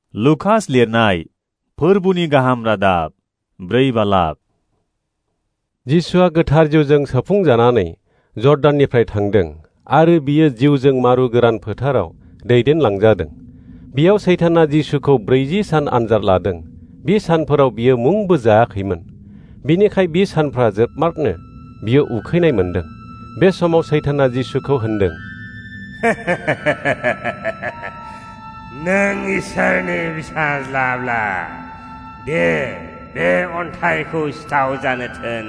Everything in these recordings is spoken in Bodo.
लुकास लिरनाय फोरबुनि गाहाम रादाब 4 बालाब। जिसुआ गोथार जिउजों सोफुंजानानै जर्दाननिफ्राय थांदों आरो बियो जिउजों मारु गोरान फोथाराव दैदेनलांजादों। बेयाव सैताना जिसुखौ 40 सान आनजाद लादों। बे सानफोराव बियो मुंबो जायाखैमोन। बिनिखाय बे सानफ्रा जोबमारनो बियो उखैनाय मोनदों। बे समाव सैताना जिसुखौ होनदों, नों इसोरनि फिसाज्लाब्ला दे बे अन्थाइखौ सिथाव जानो थोन।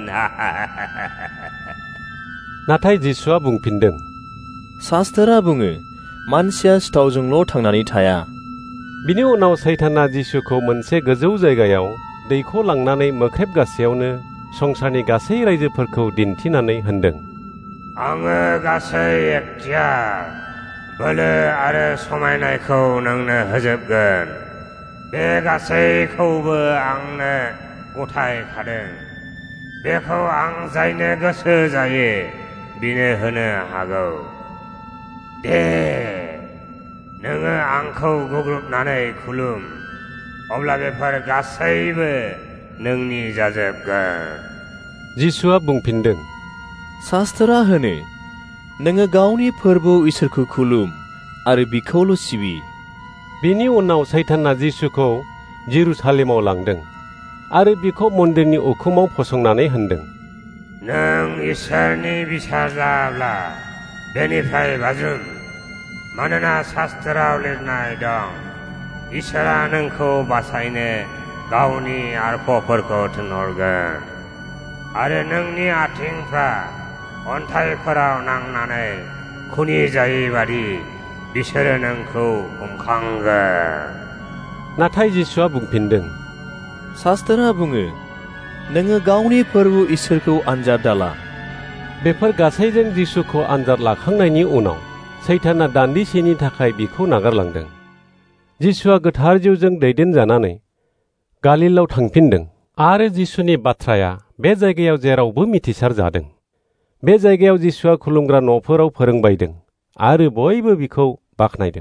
नाथाय जिसुआ बुंफिनदों, शास्त्रा बुङो, मानसिया सिथावजोंल' थांनानै थाया। बिनि उनाव सैताना जिसुखौ मोनसे गोजौ जायगायाव दैखोलांनानै मोख्रेब गासेयावनो संसारनि गासै रायजोफोरखौ दिन्थिनानै होनदों, आङो गासै एखथियार बोलो आरो समायनायखौ नोंनो होजोबगोन। बे गासैखौबो आंनो गथायखादों। बेखौ आं जायनो गोसो जायो बिनो होनो हागौ। दे नोङो आंखौ गुग्रुबनानै खुलुम, अब्ला बेफोर गासैबो नोंनि जाजोबगोन। जिसुआ बुंफिनदों, शास्त्रा होनो, नोङो गावनि फोरबो इसोरखौ खुलुम आरो बिखौल' सिबि। बिनि उनाव सैताना जिसुखौ जेरुसालेमाव लांदों आरो बिखौ मन्दिरनि उखुमाव फसंनानै होनदों, नों इसोरनि फिसाज्लाब्ला बेनिफ्राय बाज्रुम, मानोना शास्त्राव लिरनाय दं, इसोरा नोंखौ बासायनो गावनि आरफफोरखौ थिनहरगोन आरो नोंनि आथिंफ्रा अन्थाइफोराव नांनानै खुनि जायै बादि बिसोरो नोंखौ हमखांगोन। नाथाय जिसुआ बुंफिनदों, शास्त्रा बुङो, नोङो गावनि फोरबो इसोरखौ आनजाद दाला। बेफोर गासैजों जिसुखौ आनजाद लाखांनायनि उनाव सैताना दान्दिसेनि थाखाय बिखौ नागारलांदों। जिसुआ गोथार जिउजों दैदेनजानानै गालिलाव थांफिनदों आरो जिसुनि बाथ्राया बे जायगायाव जेरावबो मिथिसार जादों। बे जायगायाव जिसुआ खुलुमग्रा न'फोराव फोरोंबायदों आरो बयबो बिखौ बाख्नायदों।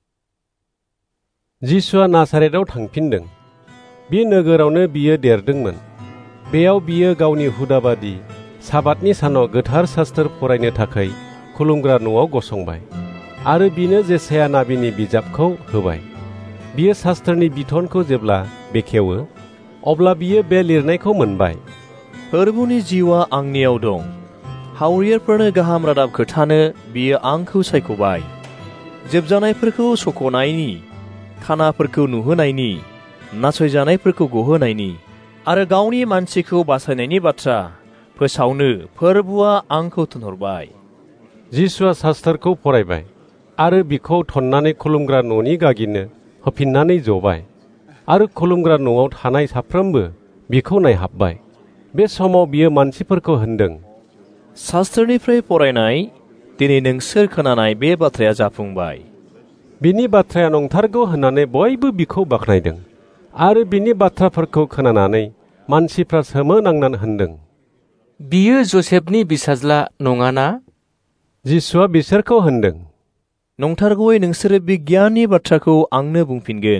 जिसुआ नासारेताव थांफिनदों। बे नोगोरावनो बियो देरदोंमोन। बेयाव बियो गावनि हुदा बादि साबातनि सानाव गोथार शास्त्र फरायनो थाखाय खुलुमग्रा न'आव गसंबाय आरो बिनो जेसाया नाबिनि बिजाबखौ होबाय। बियो शास्त्रनि बिथनखौ जेब्ला बेखेवो अब्ला बियो बे लिरनायखौ मोनबाय, फोरबुनि जिउआ आंनियाव दं। हावरियाफोरनो गाहाम रादाब खोथानो बियो आंखौ सायख'बाय। जोबजानायफोरखौ सख'नायनि, खानाफोरखौ नुहोनायनि, नासयजानायफोरखौ गहोनायनि आरो गावनि मानसिखौ बासायनायनि बाथ्रा फोसावनो फोरबुआ आंखौ थिनहरबाय। जिसुआ शास्त्रखौ फरायबाय आरो बिखौ थन्नानै खुलुमग्रा न'नि गागिनो होफिननानै जबाय आरो खुलुमग्रा न'आव थानाय साफ्रोमबो बिखौ नायहाबबाय। बे समाव बियो मानसिफोरखौ होनदों, शास्त्रनिफ्राय फरायनाय दिनै नोंसोर खोनानाय बे बाथ्राया जाफुंबाय। बिनि बाथ्राया नंथारगौ होननानै बयबो बिखौ बाख्नायदों आरो बिनि बाथ्राफोरखौ खोनानानै मानसिफ्रा सोमोनांनानै होनदों, बियो जसेफनि फिसाज्ला नङाना? जिसुआ बिसोरखौ होनदों, नंथारगौयै नोंसोरो बिगियाननि बाथ्राखौ आंनो बुंफिनगोन।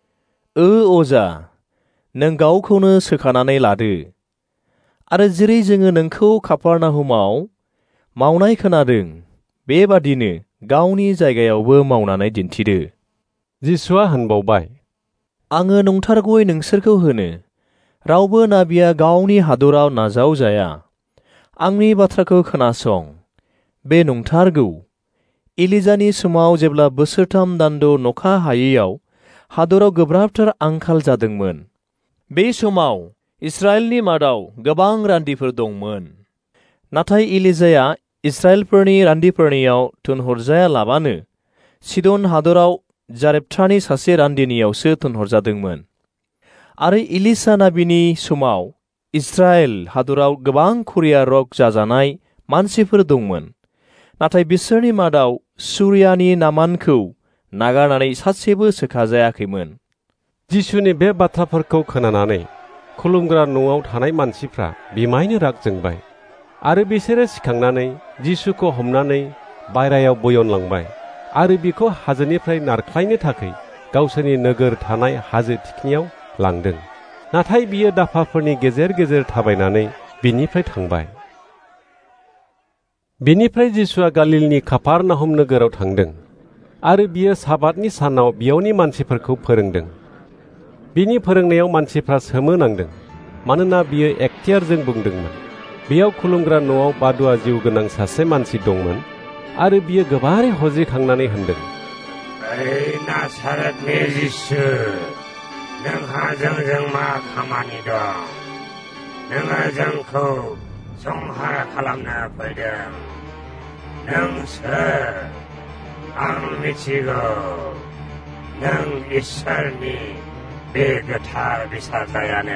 अजा, नों गावखौनो सोखानानै लादो आरो जेरै जोङो नोंखौ कापारनाहुमाव मावनाय खोनादों बेबादिनो गावनि जायगायावबो मावनानै दिन्थिदो। जिसुआ होनबावबाय, आङो नंथारगौयै नोंसोरखौ होनो, रावबो नाबिया गावनि हादराव नाजावजाया। आंनि बाथ्राखौ खोनासं, बे नंथारगौ। एलिजानि समाव जेब्ला बोसोरथाम दान्द नखा हायैयाव हादराव गोब्राबथार आंखाल जादोंमोन, बे समाव इस्राएलनि मादाव गोबां रान्दिफोर दंमोन। नाथाय एलिजाया इस्राएलफोरनि रान्दिफोरनियाव थिनहरजायालाबानो सिदन हादराव जारेप्थानि सासे रान्दिनियावसो थिनहरजादोंमोन। आरो एलिसा नाबिनि समाव इस्राएल हादराव गोबां खुरिया रग जाजानाय मानसिफोर दंमोन। नाथाय बिसोरनि मादाव सुरियानि नामानखौ नागारनानै सासेबो सोखाजायाखैमोन। जिसुनि बे बाथ्राफोरखौ खोनानानै खुलुमग्रा न'आव थानाय मानसिफ्रा बिमायनो राग जोंबाय आरो बिसोरो सिखांनानै जिसुखौ हमनानै बायरायाव बोयनलांबाय आरो बिखौ हाजोनिफ्राय नारख्लायनो थाखाय गावसोरनि नोगोर थानाय हाजो थिखिनियाव लांदों। नाथाय बियो दाफाफोरनि गेजेर गेजेर थाबायनानै बिनिफ्राय थांबाय। बिनिफ्राय जिसुआ गालिलनि कापारनाहुम नोगोराव थांदों आरो बियो साबातनि सानाव बेयावनि मानसिफोरखौ फोरोंदों। बिनि फोरोंनायाव मानसिफ्रा सोमोनांदों, मानोना बियो एक्टियारजों बुंदोंमोन। बेयाव खुलुमग्रा न'आव बादुवा जिउ गोनां सासे मानसि दंमोन आरो बियो गोबारै हज्रिखांनानै होनदों, ओइ नासारेतनि जिसु, नोंहा जोंजों मा खामानि दं? नोङो जोंखौ संहार खालामनो फैदों। नों सोर? आं मिथिगौ, नों इसोरनि बे गोथार बिसाजायानो।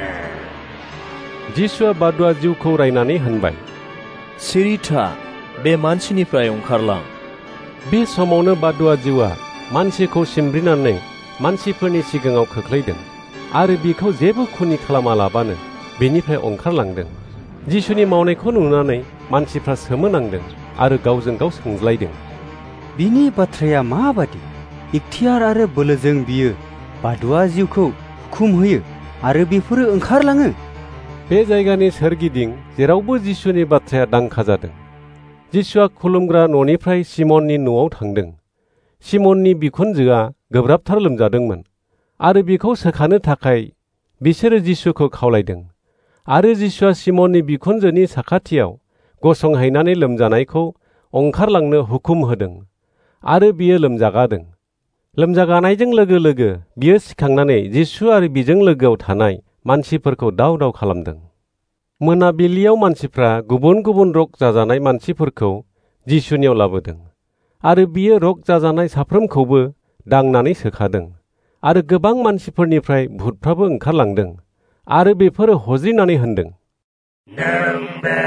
जिसुआ बादुवा जिउखौ रायनानै होनबाय, सिरि था, बे मानसिनिफ्राय ओंखारलां। बे समावनो बादुवा जिउआ मानसिखौ सिमब्रिनानै मानसिफोरनि सिगाङाव खोख्लैदों आरो बिखौ जेबो खुनि खालामालाबानो बेनिफ्राय ओंखारलांदों। जिसुनि मावनायखौ नुनानै मानसिफ्रा सोमोनांदों आरो गावजों गाव सोंज्लायदों, बिनि बाथ्राया माबादि? इख्तियार आरो बोलोजों बियो बादुवा जिउखौ हुकुम होयो आरो बेफोरो ओंखारलाङो। बे जायगानि सोरगिदिं जेरावबो जिसुनि बाथ्राया दांखा जादों। जिसुआ खुलुमग्रा न'निफ्राय सिमननि न'आव थांदों। सिमननि बिखुनजोआ गोब्राबथार लोमजादोंमोन आरो बिखौ सोखानो थाखाय बिसोरो जिसुखौ खावलायदों। आरो जिसुआ सिमननि बिखुनजोनि साखाथियाव गसंहैनानै लोमजानायखौ ओंखारलांनो हुकुम होदों आरो बियो लोमजागादों। लोमजागानायजों लोगो लोगो बियो सिखांनानै जिसु आरो बिजों लोगोआव थानाय मानसिफोरखौ दाव दाव खालामदों। मोनाबिलियाव मानसिफ्रा गुबुन गुबुन रग जाजानाय मानसिफोरखौ जिसुनियाव लाबोदों आरो बियो रग जाजानाय साफ्रोमखौबो दांनानै सोखादों आरो गोबां मानसिफोरनिफ्राय भुतफ्राबो ओंखारलांदों आरो बेफोरो हज्रिनानै होनदों, नों बे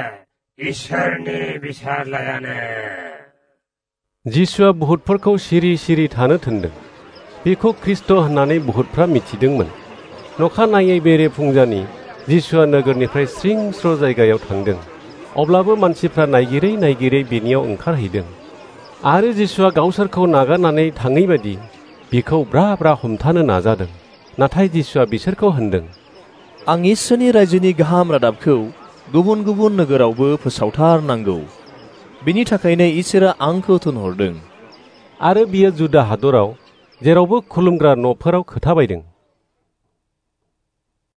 इसोरनि बिसालायानो। जिसुआ भुतफोरखौ सिरि सिरि थानो थिनदों। बेखौ ख्रिस्ट' होननानै भुतफ्रा मिथिदोंमोन। नखानायै बेरे फुंजानि जिसुआ नोगोरनिफ्राय स्रिं स्र' जायगायाव थांदों। अब्लाबो मानसिफ्रा नायगिरै नायगिरै बिनियाव ओंखारहैदों आरो जिसुआ गावसोरखौ नागारनानै थाङै बायदि बिखौ ब्रा ब्रा हमथानो नाजादों। नाथाय जिसुआ बिसोरखौ होनदों, आं इसोरनि रायजोनि गाहाम रादाबखौ गुबुन गुबुन नोगोरावबो फोसावथारनांगौ। बिनि थाखायनो इसोरा आंखौ थिनहरदों। आरो बियो जुदा हादराव जेरावबो खुलुमग्रा न'फोराव खोथाबायदों।